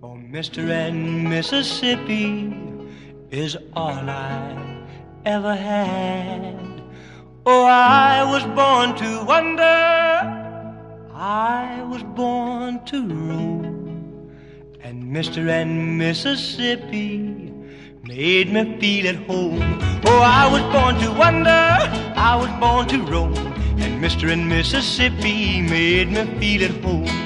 Oh, Mr. and Mississippi is all I ever had. Oh, I was born to wonder, I was born to roam, and Mr. and Mississippi made me feel at home. Oh, I was born to wonder, I was born to roam, and Mr. and Mississippi made me feel at home.